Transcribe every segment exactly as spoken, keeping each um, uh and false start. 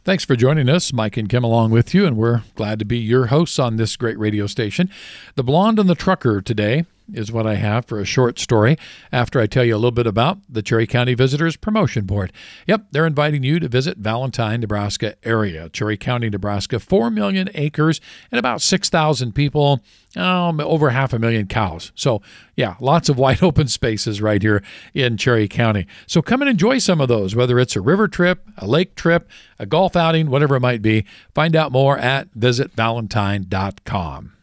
Thanks for joining us. Mike and Kim along with you, and we're glad to be your hosts on this great radio station. The Blonde and the Trucker today is what I have for a short story after I tell you a little bit about the Cherry County Visitors Promotion Board. Yep, they're inviting you to visit Valentine, Nebraska area. Cherry County, Nebraska, four million acres and about six thousand people, um, over half a million cows. So, yeah, lots of wide open spaces right here in Cherry County. So come and enjoy some of those, whether it's a river trip, a lake trip, a golf outing, whatever it might be. Find out more at visit valentine dot com.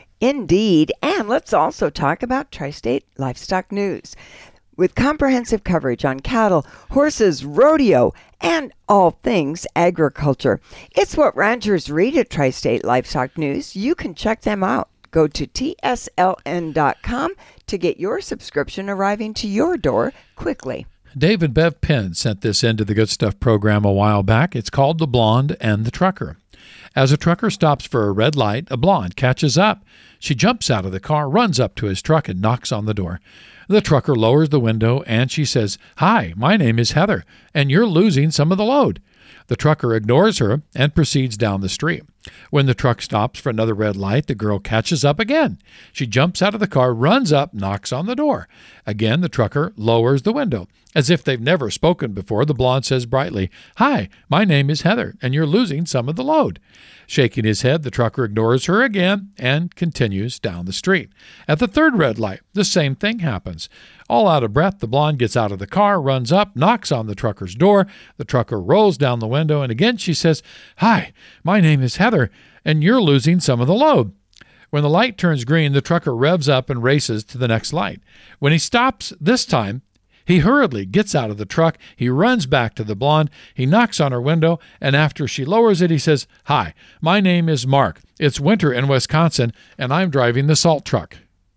Indeed. And let's also talk about Tri-State Livestock News. With comprehensive coverage on cattle, horses, rodeo, and all things agriculture. It's what ranchers read at Tri-State Livestock News. You can check them out. Go to T S L N dot com to get your subscription arriving to your door quickly. Dave and Bev Penn sent this into the Good Stuff program a while back. It's called The Blonde and the Trucker. As a trucker stops for a red light, a blonde catches up. She jumps out of the car, runs up to his truck, and knocks on the door. The trucker lowers the window, and she says, "Hi, my name is Heather, and you're losing some of the load." The trucker ignores her and proceeds down the street. When the truck stops for another red light, the girl catches up again. She jumps out of the car, runs up, knocks on the door. Again, the trucker lowers the window. As if they've never spoken before, the blonde says brightly, "Hi, my name is Heather, and you're losing some of the load." Shaking his head, the trucker ignores her again and continues down the street. At the third red light, the same thing happens. All out of breath, the blonde gets out of the car, runs up, knocks on the trucker's door. The trucker rolls down the window, and again she says, "Hi, my name is Heather, and you're losing some of the load." When the light turns green, the trucker revs up and races to the next light. When he stops this time, he hurriedly gets out of the truck. He runs back to the blonde. He knocks on her window, and after she lowers it, he says, "Hi, my name is Mark. It's winter in Wisconsin, and I'm driving the salt truck."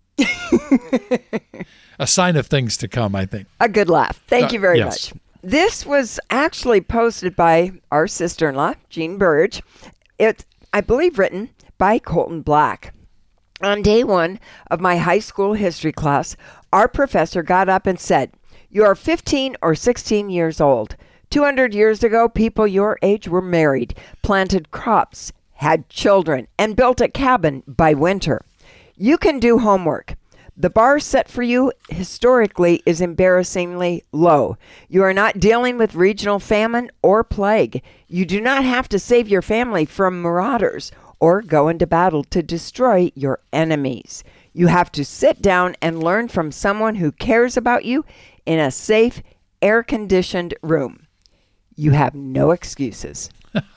A sign of things to come, I think. A good laugh. Thank uh, you very yes. much. This was actually posted by our sister-in-law, Jean Burge. It's, I believe, written by Colton Black. On day one of my high school history class, our professor got up and said, "You are fifteen or sixteen years old. two hundred years ago, people your age were married, planted crops, had children, and built a cabin by winter. You can do homework. The bar set for you historically is embarrassingly low. You are not dealing with regional famine or plague. You do not have to save your family from marauders or go into battle to destroy your enemies. You have to sit down and learn from someone who cares about you in a safe, air-conditioned room. You have no excuses."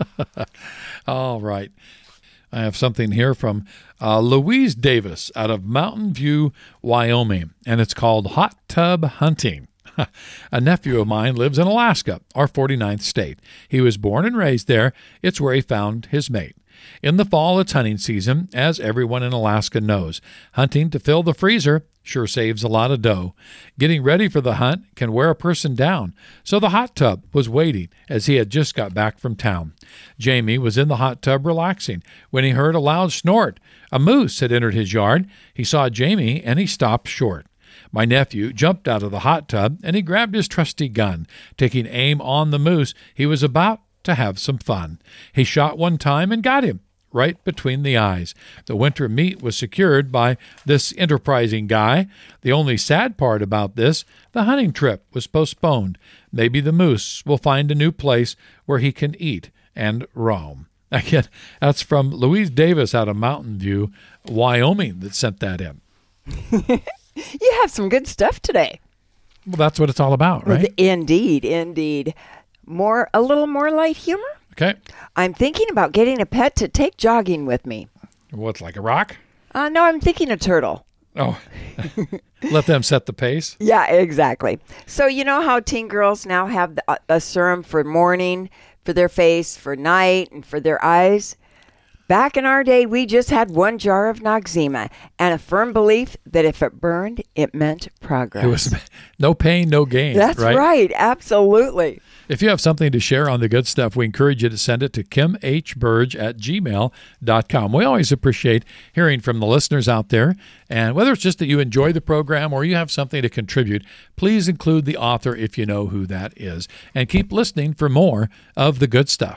All right. I have something here from uh, Louise Davis out of Mountain View, Wyoming, and it's called Hot Tub Hunting. A nephew of mine lives in Alaska, our forty-ninth state. He was born and raised there. It's where he found his mate. In the fall, it's hunting season, as everyone in Alaska knows. Hunting to fill the freezer sure saves a lot of dough. Getting ready for the hunt can wear a person down, so the hot tub was waiting as he had just got back from town. Jamie was in the hot tub relaxing when he heard a loud snort. A moose had entered his yard. He saw Jamie, and he stopped short. My nephew jumped out of the hot tub, and he grabbed his trusty gun. Taking aim on the moose, he was about to have some fun. He shot one time and got him right between the eyes. The winter meat was secured by this enterprising guy. The only sad part about this, the hunting trip was postponed. Maybe the moose will find a new place where he can eat and roam. Again, that's from Louise Davis out of Mountain View, Wyoming, that sent that in. You have some good stuff today. Well, that's what it's all about, right? Indeed, indeed. More, a little more light humor? Okay. I'm thinking about getting a pet to take jogging with me. What's, like a rock? Uh, no, I'm thinking a turtle. Oh, let them set the pace? Yeah, exactly. So you know how teen girls now have the, uh, a serum for morning, for their face, for night, and for their eyes? Back in our day, we just had one jar of Noxzema and a firm belief that if it burned, it meant progress. It was no pain, no gain. That's right. right. Absolutely. If you have something to share on the good stuff, we encourage you to send it to kim h burge at gmail dot com. We always appreciate hearing from the listeners out there. And whether it's just that you enjoy the program or you have something to contribute, please include the author if you know who that is. And keep listening for more of the good stuff.